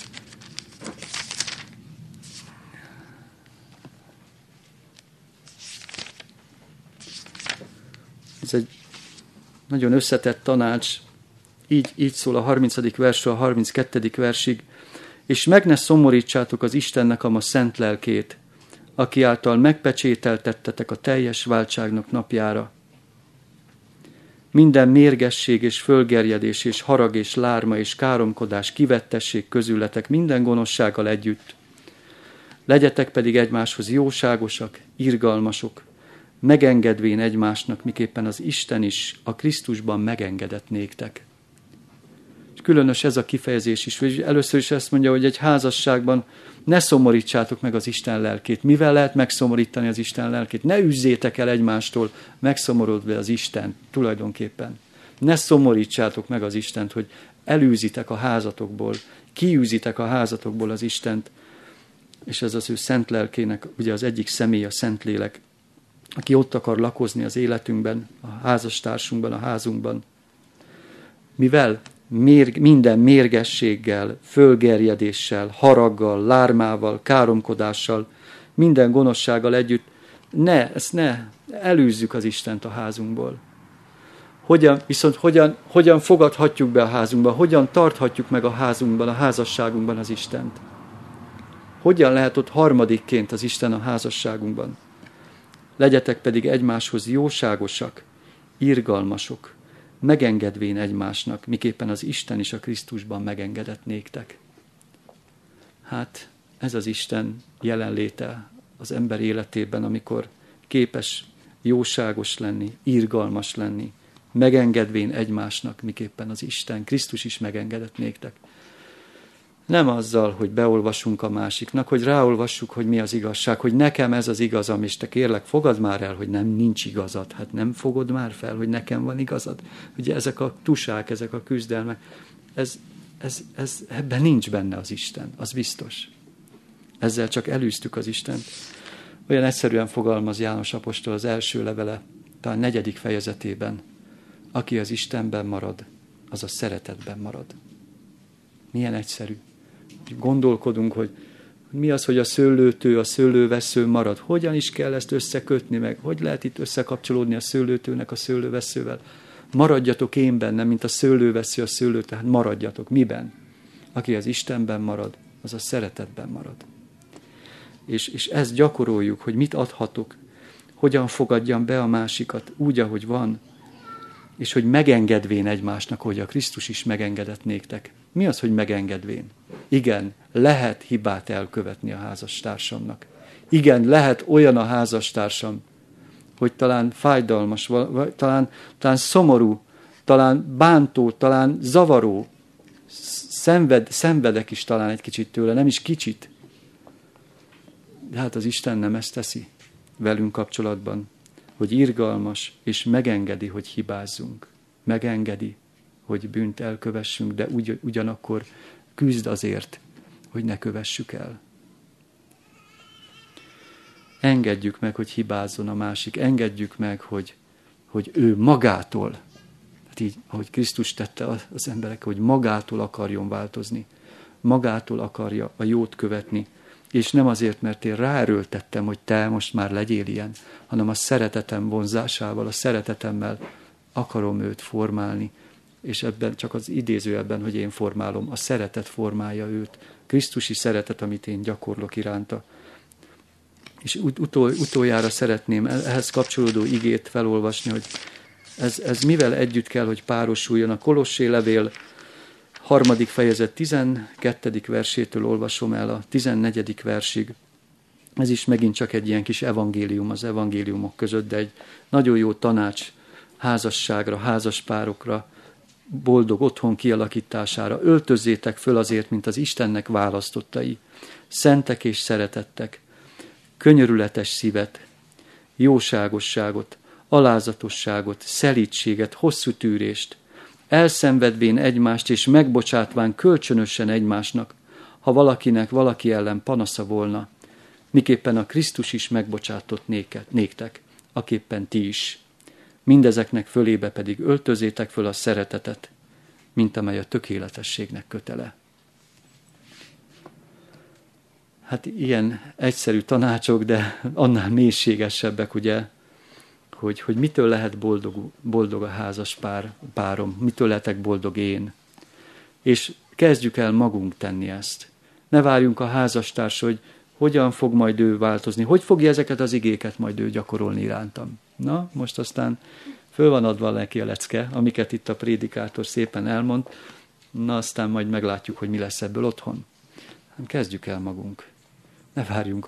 Ez egy nagyon összetett tanács, így szól a 30. versről a 32. versig, és meg ne szomorítsátok az Istennek a szent lelkét, aki által megpecsételtettetek a teljes váltságnak napjára. Minden mérgesség és fölgerjedés és harag és lárma és káromkodás kivettessék közületek minden gonoszsággal együtt. Legyetek pedig egymáshoz jóságosak, irgalmasok, megengedvén egymásnak, miképpen az Isten is a Krisztusban megengedett néktek. És különös ez a kifejezés is, hogy először is ezt mondja, hogy egy házasságban ne szomorítsátok meg az Isten lelkét. Mivel lehet megszomorítani az Isten lelkét? Ne üzzétek el egymástól, megszomorodva az Isten tulajdonképpen. Ne szomorítsátok meg az Istent, hogy elűzitek a házatokból, kiűzitek a házatokból az Istent, és ez az ő szent lelkének ugye az egyik személy, a Szentlélek, aki ott akar lakozni az életünkben, a házastársunkban, a házunkban. Mivel minden mérgességgel, fölgerjedéssel, haraggal, lármával, káromkodással, minden gonoszsággal együtt, ezt ne elűzzük az Istent a házunkból. Hogyan fogadhatjuk be a házunkba, hogyan tarthatjuk meg a házunkban, a házasságunkban az Istent? Hogyan lehet ott harmadikként az Isten a házasságunkban? Legyetek pedig egymáshoz jóságosak, irgalmasok, megengedvén egymásnak, miképpen az Isten is a Krisztusban megengedett néktek. Hát ez az Isten jelenléte az ember életében, amikor képes jóságos lenni, irgalmas lenni, megengedvén egymásnak, miképpen az Isten, Krisztus is megengedett néktek. Nem azzal, hogy beolvasunk a másiknak, hogy ráolvassuk, hogy mi az igazság, hogy nekem ez az igazam, és te kérlek, fogadd már el, hogy nincs igazad. Hát nem fogod már fel, hogy nekem van igazad. Ugye ezek a tusák, ezek a küzdelmek, ebben nincs benne az Isten, az biztos. Ezzel csak elűztük az Istent. Olyan egyszerűen fogalmaz János apostol az első levele, talán 4. fejezetében. Aki az Istenben marad, az a szeretetben marad. Milyen egyszerű. Gondolkodunk, hogy mi az, hogy a szőlőtő, a szőlővessző marad. Hogyan is kell ezt összekötni meg? Hogy lehet itt összekapcsolódni a szőlőtőnek a szőlővesszővel? Maradjatok én bennem, mint a szőlővessző a szőlőtő. Hát maradjatok. Miben? Aki az Istenben marad, az a szeretetben marad. És ezt gyakoroljuk, hogy mit adhatok, hogyan fogadjam be a másikat úgy, ahogy van, és hogy megengedvén egymásnak, hogy a Krisztus is megengedett néktek. Mi az, hogy megengedvén? Igen, lehet hibát elkövetni a házastársamnak. Igen, lehet olyan a házastársam, hogy talán fájdalmas, talán szomorú, talán bántó, talán zavaró. Szenvedek is talán egy kicsit tőle, nem is kicsit. De hát az Isten nem ezt teszi velünk kapcsolatban, hogy irgalmas, és megengedi, hogy hibázzunk. Megengedi, hogy bűnt elkövessünk, de ugyanakkor küzd azért, hogy ne kövessük el. Engedjük meg, hogy hibázzon a másik, engedjük meg, hogy ő magától, hát így, ahogy Krisztus tette az emberek, hogy magától akarjon változni, magától akarja a jót követni, és nem azért, mert én ráerőltettem, hogy te most már legyél ilyen, hanem a szeretetem vonzásával, a szeretetemmel akarom őt formálni, és ebben csak az idézőjelben, hogy én formálom, a szeretet formálja őt, krisztusi szeretet, amit én gyakorlok iránta. És utoljára szeretném ehhez kapcsolódó igét felolvasni, hogy ez mivel együtt kell, hogy párosuljon. A Kolossé levél 3. fejezet 12. versétől olvasom el a 14. versig. Ez is megint csak egy ilyen kis evangélium az evangéliumok között, de egy nagyon jó tanács házasságra, házaspárokra, boldog otthon kialakítására. Öltözzétek föl azért, mint az Istennek választottai, szentek és szeretettek, könyörületes szívet, jóságosságot, alázatosságot, szelídséget, hosszú tűrést, elszenvedvén egymást és megbocsátván kölcsönösen egymásnak, ha valakinek valaki ellen panasza volna, miképpen a Krisztus is megbocsátott néktek, aképpen ti is. Mindezeknek fölébe pedig öltözétek föl a szeretetet, mint amely a tökéletességnek kötele. Hát ilyen egyszerű tanácsok, de annál mélységesebbek, ugye, hogy mitől lehet boldog a házas párom, mitől lehetek boldog én. És kezdjük el magunk tenni ezt. Ne várjunk a házastárs, hogy hogyan fog majd ő változni, hogy fogja ezeket az igéket majd ő gyakorolni irántam. Na, most aztán föl van adva neki a lecke, amiket itt a prédikátor szépen elmond, na aztán majd meglátjuk, hogy mi lesz ebből otthon. Kezdjük el magunk. Ne várjunk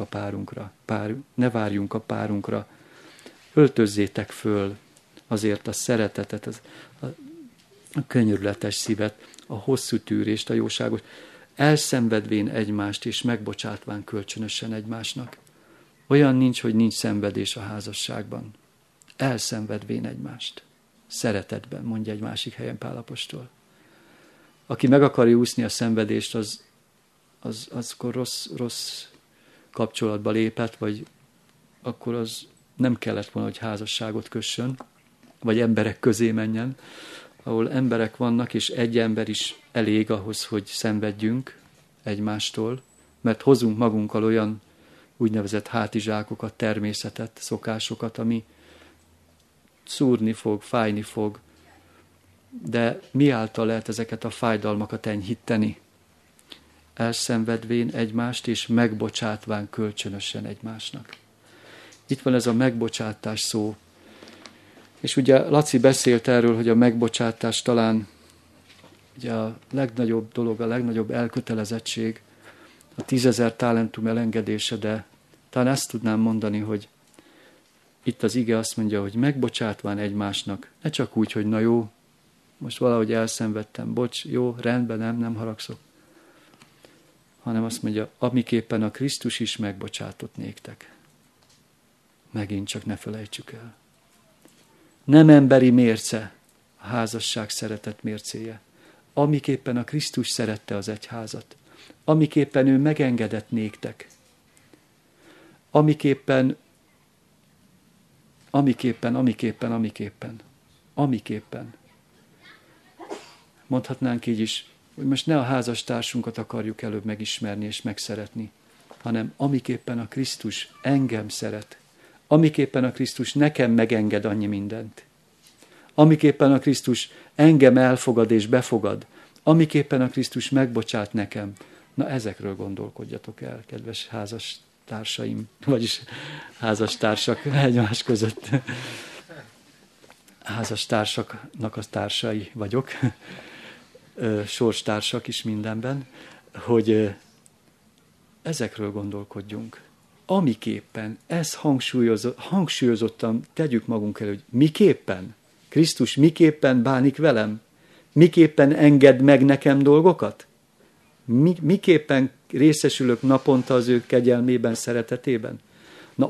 a párunkra. Öltözzétek föl azért a szeretetet, a könyörületes szívet, a hosszú tűrést, a jóságos, elszenvedvén egymást és megbocsátván kölcsönösen egymásnak. Olyan nincs, hogy nincs szenvedés a házasságban. Elszenvedvén egymást. Szeretetben, mondja egy másik helyen Pál apostol. Aki meg akarja úszni a szenvedést, az akkor rossz kapcsolatba lépett, vagy akkor az nem kellett volna, hogy házasságot kössön, vagy emberek közé menjen, ahol emberek vannak, és egy ember is elég ahhoz, hogy szenvedjünk egymástól, mert hozunk magunkkal olyan úgynevezett hátizsákokat, természetet, szokásokat, ami szúrni fog, fájni fog, de mi által lehet ezeket a fájdalmakat enyhíteni? Elszenvedvén egymást, és megbocsátván kölcsönösen egymásnak. Itt van ez a megbocsátás szó. És ugye Laci beszélt erről, hogy a megbocsátás talán ugye a legnagyobb dolog, a legnagyobb elkötelezettség, a 10 000 talentum elengedése, de talán ezt tudnám mondani, hogy itt az ige azt mondja, hogy megbocsátván egymásnak, ne csak úgy, hogy na jó, most valahogy elszenvedtem, bocs, jó, rendben, nem haragszok, hanem azt mondja, amiképpen a Krisztus is megbocsátott néktek. Megint csak ne felejtsük el. Nem emberi mérce a házasság szeretet mércéje. Amiképpen a Krisztus szerette az egyházat. Amiképpen ő megengedett néktek. Amiképpen. Mondhatnánk így is, hogy most ne a házastársunkat akarjuk előbb megismerni és megszeretni, hanem amiképpen a Krisztus engem szeret, amiképpen a Krisztus nekem megenged annyi mindent, amiképpen a Krisztus engem elfogad és befogad, amiképpen a Krisztus megbocsát nekem. Na ezekről gondolkodjatok el, kedves házastársaim, vagyis házastársak egymás között. Házastársaknak a társai vagyok, sorstársak is mindenben, hogy ezekről gondolkodjunk. Amiképpen, ez hangsúlyozottan tegyük magunk elő, hogy miképpen, Krisztus miképpen bánik velem, miképpen enged meg nekem dolgokat, miképpen részesülök naponta az ő kegyelmében, szeretetében. Na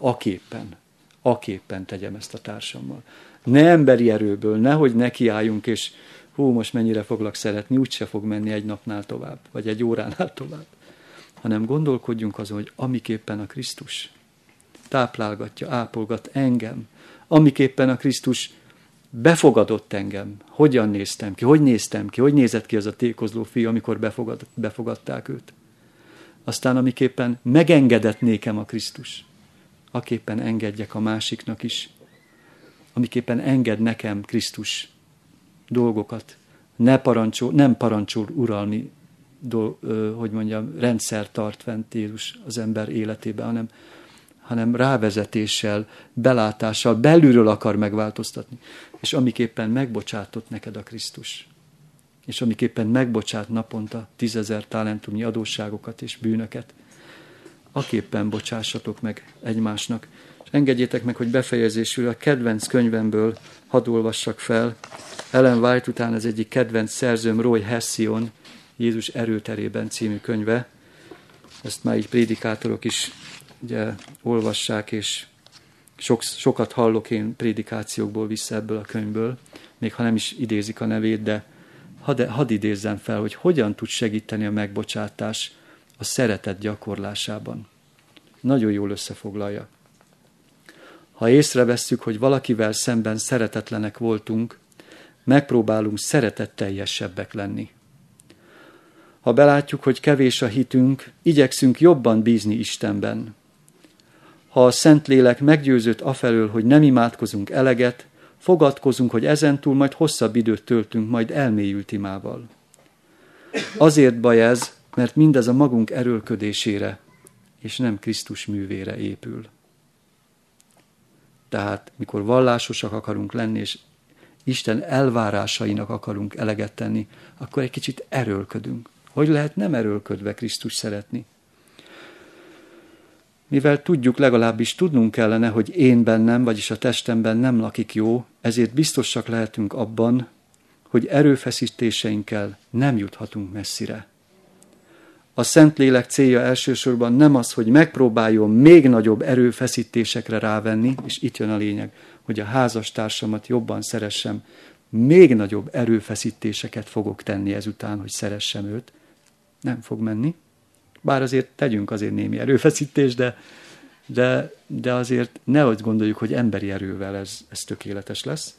aképpen tegyem ezt a társammal. Ne emberi erőből, nehogy nekiálljunk, és hú, most mennyire foglak szeretni, úgyse fog menni egy napnál tovább, vagy egy óránál tovább. Hanem gondolkodjunk azon, hogy amiképpen a Krisztus táplálgatja, ápolgat engem, amiképpen a Krisztus befogadott engem, hogyan néztem ki, hogy nézett ki az a tékozló fiú, amikor befogadták őt. Aztán amiképpen megengedett nékem a Krisztus, aképpen engedjek a másiknak is, amiképpen enged nekem Krisztus dolgokat, nem parancsol uralmi, rendszer tart fent Jézus az ember életében, hanem rávezetéssel, belátással, belülről akar megváltoztatni. És amiképpen megbocsátott neked a Krisztus, és amiképpen megbocsát naponta 10 000 talentumnyi adósságokat és bűnöket, aképpen bocsássatok meg egymásnak. És engedjétek meg, hogy befejezésül a kedvenc könyvemből hadd olvassak fel. Ellen White után az egyik kedvenc szerzőm, Roy Hession, Jézus erőterében című könyve. Ezt már így prédikátorok is ugye olvassák, és sokat hallok én prédikációkból vissza ebből a könyvből, még ha nem is idézik a nevét, de hadd idézzem fel, hogy hogyan tud segíteni a megbocsátás a szeretet gyakorlásában. Nagyon jól összefoglalja. Ha észrevesszük, hogy valakivel szemben szeretetlenek voltunk, megpróbálunk szeretetteljesebbek lenni. Ha belátjuk, hogy kevés a hitünk, igyekszünk jobban bízni Istenben. Ha a Szentlélek meggyőzött afelől, hogy nem imádkozunk eleget, fogadkozunk, hogy ezentúl majd hosszabb időt töltünk majd elmélyült imával. Azért baj ez, mert mindez a magunk erőlködésére, és nem Krisztus művére épül. Tehát, mikor vallásosak akarunk lenni, és Isten elvárásainak akarunk eleget tenni, akkor egy kicsit erőlködünk. Hogy lehet nem erőlködve Krisztus szeretni? Mivel tudjuk, legalábbis tudnunk kellene, hogy én bennem, vagyis a testemben nem lakik jó, ezért biztosak lehetünk abban, hogy erőfeszítéseinkkel nem juthatunk messzire. A Szentlélek célja elsősorban nem az, hogy megpróbáljon még nagyobb erőfeszítésekre rávenni, és itt jön a lényeg, hogy a házastársamat jobban szeressem, még nagyobb erőfeszítéseket fogok tenni ezután, hogy szeressem őt. Nem fog menni. Bár azért tegyünk azért némi erőfeszítést, de azért nehogy gondoljuk, hogy emberi erővel ez tökéletes lesz.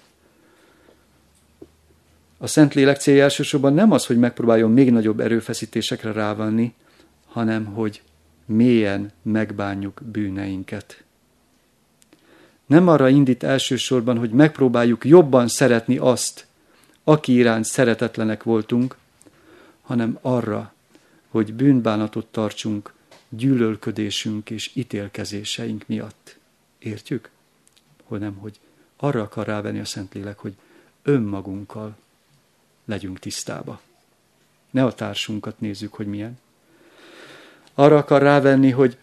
A Szentlélek célja elsősorban nem az, hogy megpróbáljon még nagyobb erőfeszítésekre rávenni, hanem hogy mélyen megbánjuk bűneinket. Nem arra indít elsősorban, hogy megpróbáljuk jobban szeretni azt, aki iránt szeretetlenek voltunk, hanem arra, hogy bűnbánatot tartsunk gyűlölködésünk és ítélkezéseink miatt. Értjük? Hogy arra akar rávenni a Szentlélek, hogy önmagunkkal legyünk tisztába. Ne a társunkat nézzük, hogy milyen. Arra akar rávenni, hogy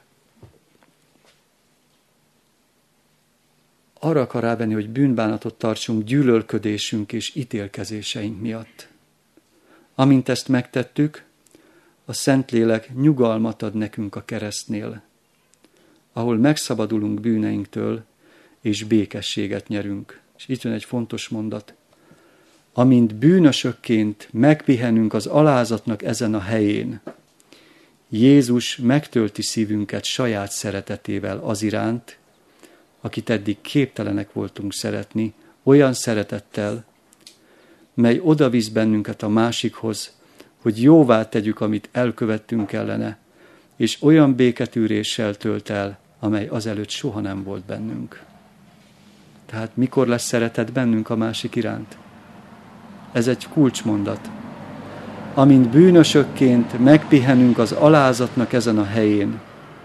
bűnbánatot tartsunk gyűlölködésünk és ítélkezéseink miatt. Amint ezt megtettük, a Szentlélek nyugalmat ad nekünk a keresztnél, ahol megszabadulunk bűneinktől, és békességet nyerünk. És itt jön egy fontos mondat. Amint bűnösökként megpihenünk az alázatnak ezen a helyén, Jézus megtölti szívünket saját szeretetével az iránt, akit eddig képtelenek voltunk szeretni, olyan szeretettel, mely odavisz bennünket a másikhoz, hogy jóvá tegyük, amit elkövettünk ellene, és olyan béketűréssel tölt el, amely azelőtt soha nem volt bennünk. Tehát mikor lesz szeretet bennünk a másik iránt? Ez egy kulcsmondat. Amint bűnösökként megpihenünk az alázatnak ezen a helyén,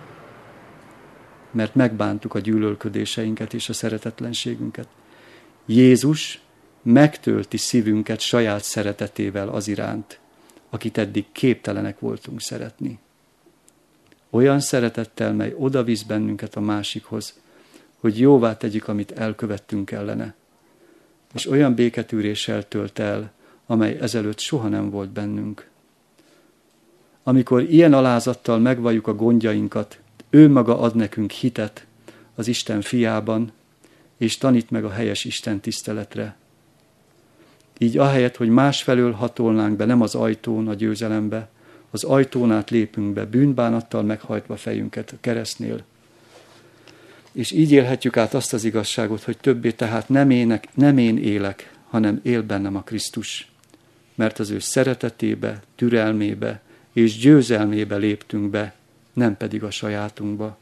mert megbántuk a gyűlölködéseinket és a szeretetlenségünket. Jézus megtölti szívünket saját szeretetével az iránt, akit eddig képtelenek voltunk szeretni. Olyan szeretettel, mely odavisz bennünket a másikhoz, hogy jóvá tegyük, amit elkövettünk ellene, és olyan béketűréssel tölt el, amely ezelőtt soha nem volt bennünk. Amikor ilyen alázattal megvalljuk a gondjainkat, ő maga ad nekünk hitet az Isten fiában, és tanít meg a helyes Isten tiszteletre. Így ahelyett, hogy másfelől hatolnánk be, nem az ajtón a győzelembe, az ajtón át lépünk be, bűnbánattal meghajtva fejünket a keresztnél. És így élhetjük át azt az igazságot, hogy többé tehát nem én élek, hanem él bennem a Krisztus. Mert az ő szeretetébe, türelmébe és győzelmébe léptünk be, nem pedig a sajátunkba.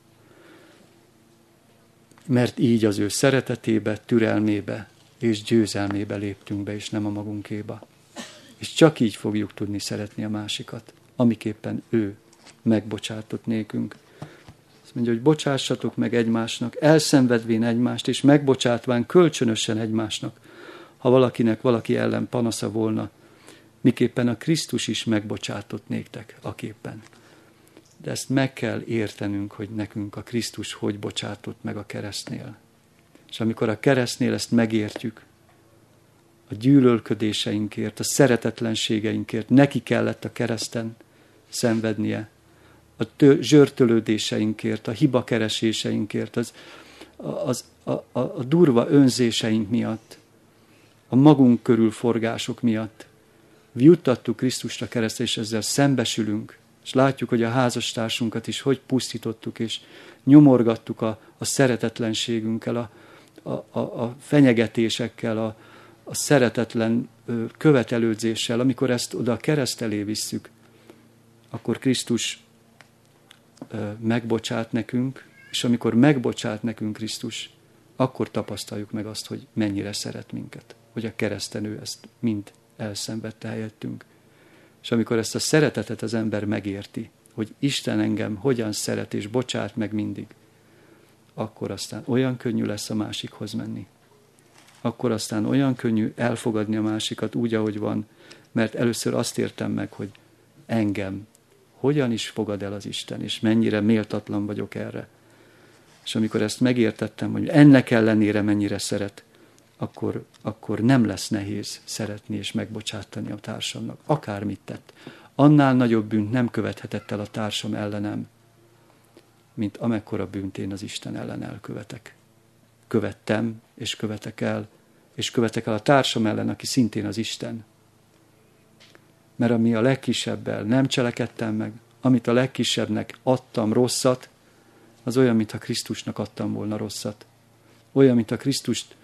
Mert így az ő szeretetébe, türelmébe és győzelmébe léptünk be, és nem a magunkéba. És csak így fogjuk tudni szeretni a másikat, amiképpen ő megbocsátott nékünk. Azt mondja, hogy bocsássatok meg egymásnak, elszenvedvén egymást, és megbocsátván kölcsönösen egymásnak, ha valakinek valaki ellen panasza volna, miképpen a Krisztus is megbocsátott néktek aképpen. De ezt meg kell értenünk, hogy nekünk a Krisztus hogy bocsátott meg a keresztnél. És amikor a keresztnél ezt megértjük, a gyűlölködéseinkért, a szeretetlenségeinkért neki kellett a kereszten szenvednie, a zsörtölődéseinkért, a hibakereséseinkért, a durva önzéseink miatt, a magunk körül forgások miatt juttattuk Krisztust a keresztre, és ezzel szembesülünk, és látjuk, hogy a házastársunkat is hogy pusztítottuk, és nyomorgattuk a szeretetlenségünkkel, a fenyegetésekkel, a szeretetlen követelődzéssel. Amikor ezt oda a kereszt elé visszük, akkor Krisztus megbocsát nekünk, és amikor megbocsát nekünk Krisztus, akkor tapasztaljuk meg azt, hogy mennyire szeret minket, hogy a kereszten ő ezt mind elszenvedte helyettünk. És amikor ezt a szeretetet az ember megérti, hogy Isten engem hogyan szeret és bocsát meg mindig, akkor aztán olyan könnyű lesz a másikhoz menni. Akkor aztán olyan könnyű elfogadni a másikat úgy, ahogy van, mert először azt értem meg, hogy engem hogyan is fogad el az Isten, és mennyire méltatlan vagyok erre. És amikor ezt megértettem, hogy ennek ellenére mennyire szeret, akkor nem lesz nehéz szeretni és megbocsátani a társamnak. Akármit tett. Annál nagyobb bűnt nem követhetett el a társam ellenem, mint amekkora bűnt én az Isten ellen elkövetek. Követtem, és követek el a társam ellen, aki szintén az Isten. Mert ami a legkisebbel nem cselekedtem meg, amit a legkisebbnek adtam rosszat, az olyan, mintha Krisztusnak adtam volna rosszat. Olyan, mintha Krisztust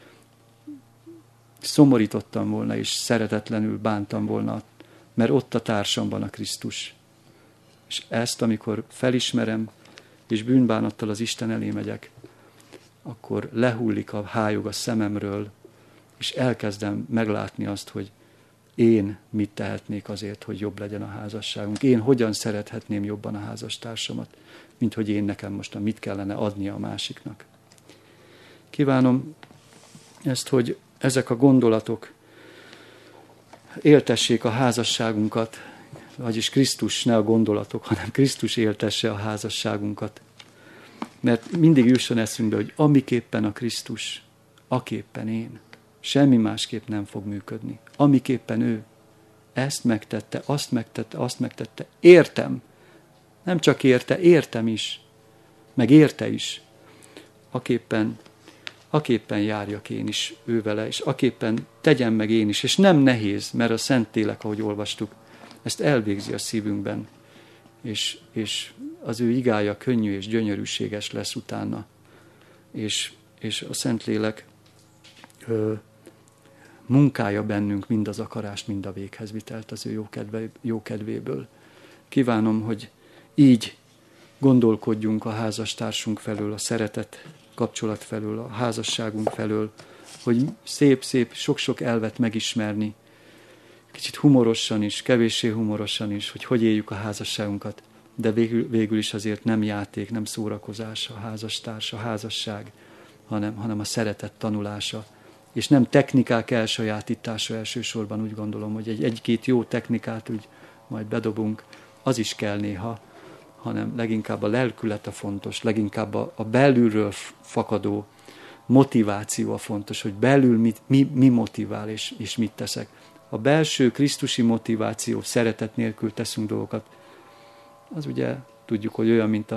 szomorítottam volna, és szeretetlenül bántam volna, mert ott a társamban a Krisztus. És ezt, amikor felismerem, és bűnbánattal az Isten elé megyek, akkor lehullik a hályog a szememről, és elkezdem meglátni azt, hogy én mit tehetnék azért, hogy jobb legyen a házasságunk. Én hogyan szerethetném jobban a házastársamat, mint hogy én nekem most mit kellene adnia a másiknak. Kívánom ezt, hogy ezek a gondolatok éltessék a házasságunkat, vagyis Krisztus, ne a gondolatok, hanem Krisztus éltesse a házasságunkat. Mert mindig jusson eszünkbe, hogy amiképpen a Krisztus, aképpen én. Semmi másképp nem fog működni. Amiképpen ő ezt megtette, azt megtette. Értem. Nem csak értem is. Meg érte is. Aképpen járjak én is ővele, és aképpen tegyem meg én is. És nem nehéz, mert a Szentlélek, ahogy olvastuk, ezt elvégzi a szívünkben. És az ő igája könnyű és gyönyörűséges lesz utána. És a Szentlélek munkálja bennünk mind az akarást, mind a véghezvitelt az ő jó kedvéből. Kívánom, hogy így gondolkodjunk a házastársunk felől, a szeretet kapcsolat felől, a házasságunk felől, hogy szép-szép, sok-sok elvet megismerni, kicsit humorosan is, kevéssé humorosan is, hogy éljük a házasságunkat, de végül is azért nem játék, nem szórakozás a házastárs, a házasság, hanem a szeretet tanulása, és nem technikák elsajátítása elsősorban, úgy gondolom, hogy egy-két jó technikát úgy majd bedobunk, az is kell néha, hanem leginkább a lelkület a fontos, leginkább a belülről fakadó motiváció a fontos, hogy belül mi motivál és mit teszek. A belső krisztusi motiváció, szeretet nélkül teszünk dolgokat, az ugye tudjuk, hogy olyan, mint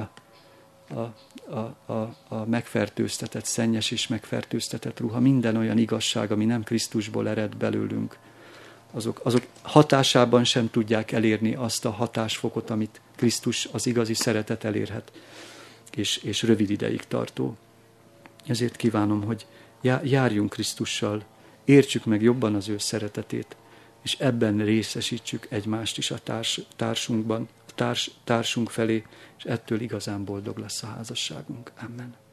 a megfertőztetett, szennyes és megfertőztetett ruha, minden olyan igazság, ami nem Krisztusból ered belőlünk, azok hatásában sem tudják elérni azt a hatásfokot, amit Krisztus, az igazi szeretet elérhet, és rövid ideig tartó. Ezért kívánom, hogy járjunk Krisztussal, értsük meg jobban az ő szeretetét, és ebben részesítsük egymást is a társunkban, a társunk felé, és ettől igazán boldog lesz a házasságunk. Amen.